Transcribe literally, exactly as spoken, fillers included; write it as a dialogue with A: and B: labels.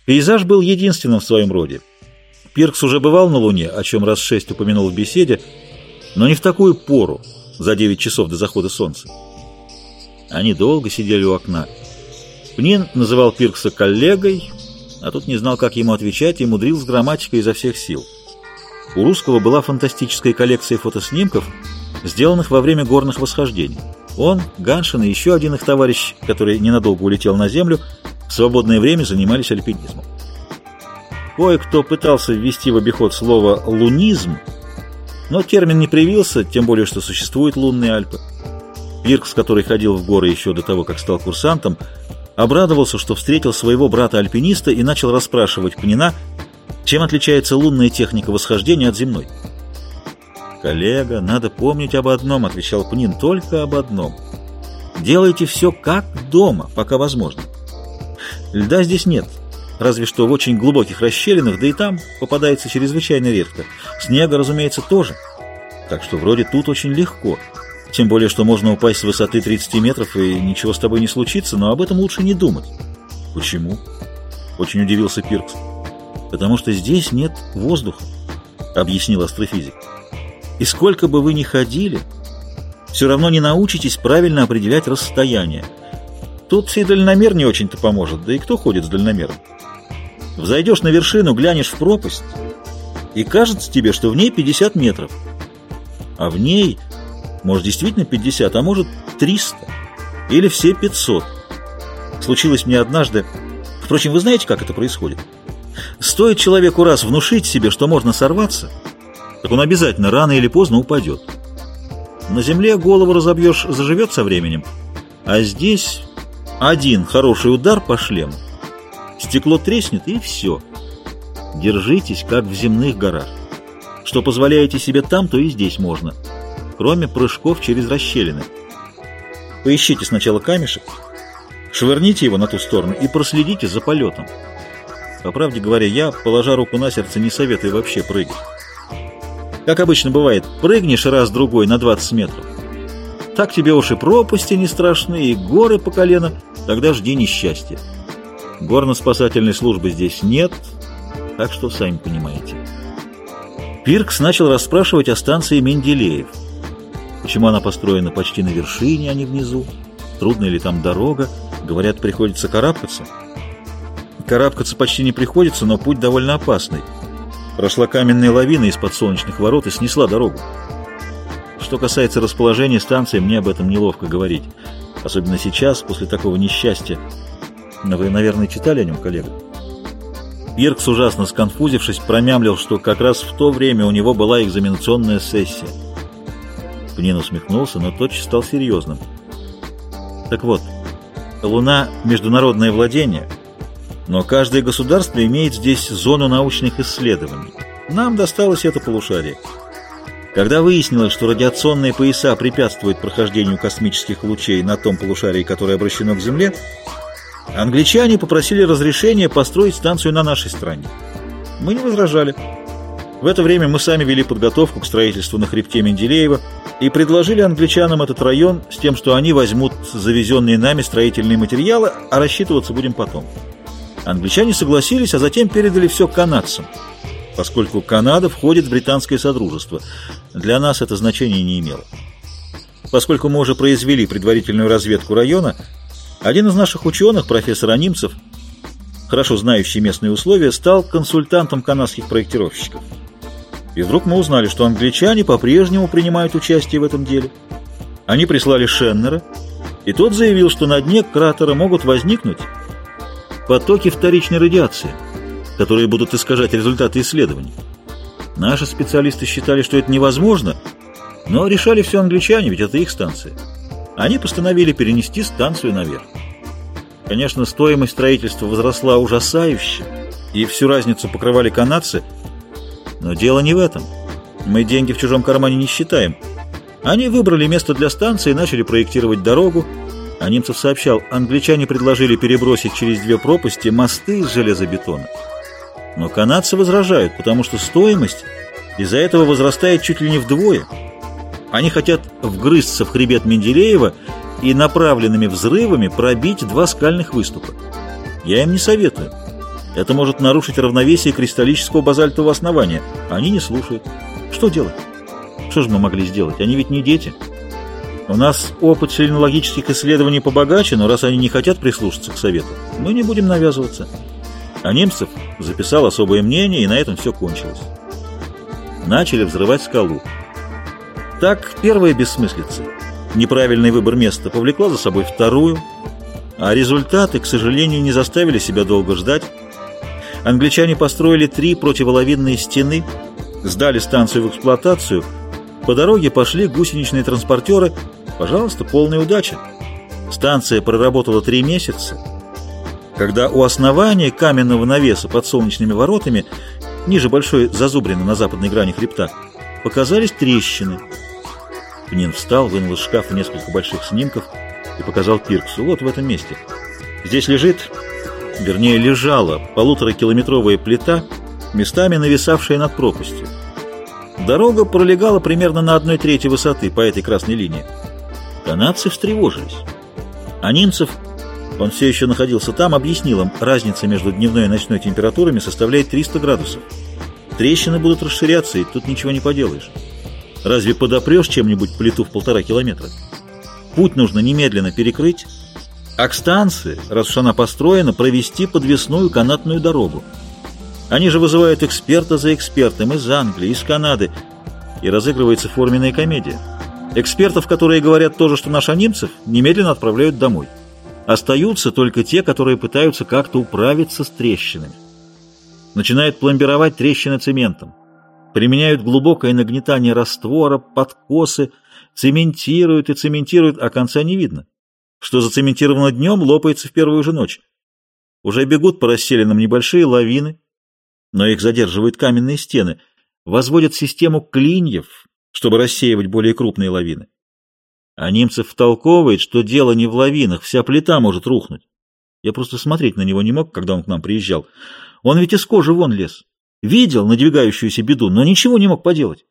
A: Пейзаж был единственным в своем роде. Пиркс уже бывал на Луне, о чем раз шесть упомянул в беседе, но не в такую пору, за девять часов до захода солнца. Они долго сидели у окна. Пнин называл Пиркса коллегой, а тут не знал, как ему отвечать, и мудрил с грамматикой изо всех сил. У русского была фантастическая коллекция фотоснимков, сделанных во время горных восхождений. Он, Ганшин и еще один их товарищ, который ненадолго улетел на Землю, в свободное время занимались альпинизмом. Кое-кто пытался ввести в обиход слово «лунизм», но термин не привился, тем более, что существуют лунные Альпы. Пиркс, который ходил в горы еще до того, как стал курсантом, обрадовался, что встретил своего брата-альпиниста и начал расспрашивать Пнина, чем отличается лунная техника восхождения от земной. «Коллега, надо помнить об одном», — отвечал Пнин, — «только об одном. Делайте все как дома, пока возможно. Льда здесь нет, разве что в очень глубоких расщелинах, да и там попадается чрезвычайно редко. Снега, разумеется, тоже. Так что вроде тут очень легко. Тем более, что можно упасть с высоты тридцати метров, и ничего с тобой не случится, но об этом лучше не думать». «Почему?» — очень удивился Пиркс. «Потому что здесь нет воздуха», — объяснил астрофизик. «И сколько бы вы ни ходили, все равно не научитесь правильно определять расстояние. Тут и дальномер не очень-то поможет, да и кто ходит с дальномером? Взойдешь на вершину, глянешь в пропасть, и кажется тебе, что в ней пятьдесят метров. А в ней, может, действительно пятьдесят, а может, триста. Или все пятьсот. Случилось мне однажды. Впрочем, вы знаете, как это происходит? Стоит человеку раз внушить себе, что можно сорваться, так он обязательно рано или поздно упадет. На земле голову разобьешь, заживет со временем, а здесь один хороший удар по шлему, стекло треснет, и все. Держитесь, как в земных горах. Что позволяете себе там, то и здесь можно, кроме прыжков через расщелины. Поищите сначала камешек, швырните его на ту сторону и проследите за полетом. По правде говоря, я, положа руку на сердце, не советую вообще прыгать. Как обычно бывает, прыгнешь раз-другой на двадцать метров. Так тебе уж и пропасти не страшны, и горы по колено, тогда жди несчастья. Горно-спасательной службы здесь нет, так что сами понимаете. Пиркс начал расспрашивать о станции Менделеев. Почему она построена почти на вершине, а не внизу? Трудная ли там дорога? Говорят, приходится карабкаться. Карабкаться почти не приходится, но путь довольно опасный. Прошла каменная лавина из-под солнечных ворот и снесла дорогу. Что касается расположения станции, мне об этом неловко говорить. Особенно сейчас, после такого несчастья. Но вы, наверное, читали о нем, коллега? Пиркс, ужасно сконфузившись, промямлил, что как раз в то время у него была экзаменационная сессия. Пнин усмехнулся, но тотчас стал серьезным. Так вот, Луна — международное владение, но каждое государство имеет здесь зону научных исследований. Нам досталось это полушарие. Когда выяснилось, что радиационные пояса препятствуют прохождению космических лучей на том полушарии, которое обращено к Земле, англичане попросили разрешения построить станцию на нашей стороне. Мы не возражали. В это время мы сами вели подготовку к строительству на хребте Менделеева и предложили англичанам этот район с тем, что они возьмут завезенные нами строительные материалы, а рассчитываться будем потом. Англичане согласились, а затем передали все канадцам, поскольку Канада входит в британское содружество. Для нас это значения не имело. Поскольку мы уже произвели предварительную разведку района, один из наших ученых, профессор Анимцев, хорошо знающий местные условия, стал консультантом канадских проектировщиков. И вдруг мы узнали, что англичане по-прежнему принимают участие в этом деле. Они прислали Шеннера, и тот заявил, что на дне кратера могут возникнуть потоки вторичной радиации, которые будут искажать результаты исследований. Наши специалисты считали, что это невозможно, но решали все англичане, ведь это их станция. Они постановили перенести станцию наверх. Конечно, стоимость строительства возросла ужасающе, и всю разницу покрывали канадцы, но дело не в этом. Мы деньги в чужом кармане не считаем. Они выбрали место для станции и начали проектировать дорогу. А Немцев сообщал, англичане предложили перебросить через две пропасти мосты из железобетона. Но канадцы возражают, потому что стоимость из-за этого возрастает чуть ли не вдвое. Они хотят вгрызться в хребет Менделеева и направленными взрывами пробить два скальных выступа. Я им не советую. Это может нарушить равновесие кристаллического базальтового основания. Они не слушают. Что делать? Что же мы могли сделать? Они ведь не дети. У нас опыт селенологических исследований побогаче, но раз они не хотят прислушаться к совету, мы не будем навязываться. А Немцев записал особое мнение, и на этом все кончилось. Начали взрывать скалу. Так первая бессмыслица, неправильный выбор места, повлекла за собой вторую, а результаты, к сожалению, не заставили себя долго ждать. Англичане построили три противолавинные стены, сдали станцию в эксплуатацию, по дороге пошли гусеничные транспортеры. Пожалуйста, полная удача. Станция проработала три месяца, когда у основания каменного навеса под солнечными воротами, ниже большой зазубрины на западной грани хребта, показались трещины. Пнин встал, вынул из шкафа несколько больших снимков и показал Пирксу. Вот в этом месте. Здесь лежит, вернее лежала, полуторакилометровая плита, местами нависавшая над пропастью. Дорога пролегала примерно на одной трети высоты по этой красной линии. Канадцы встревожились. А Немцев, он все еще находился там, объяснил им, разница между дневной и ночной температурами составляет триста градусов. Трещины будут расширяться, и тут ничего не поделаешь. Разве подопрешь чем-нибудь плиту в полтора километра? Путь нужно немедленно перекрыть, а к станции, раз уж она построена, провести подвесную канатную дорогу. Они же вызывают эксперта за экспертом из Англии, из Канады, и разыгрывается форменная комедия. Экспертов, которые говорят то же, что наш Немцев, немедленно отправляют домой. Остаются только те, которые пытаются как-то управиться с трещинами. Начинают пломбировать трещины цементом. Применяют глубокое нагнетание раствора, подкосы, цементируют и цементируют, а конца не видно. Что зацементировано днем, лопается в первую же ночь. Уже бегут по расселенным небольшие лавины, но их задерживают каменные стены. Возводят систему клиньев, чтобы рассеивать более крупные лавины. А Немцев втолковывает, что дело не в лавинах, вся плита может рухнуть. Я просто смотреть на него не мог, когда он к нам приезжал. Он ведь из кожи вон лез. Видел надвигающуюся беду, но ничего не мог поделать.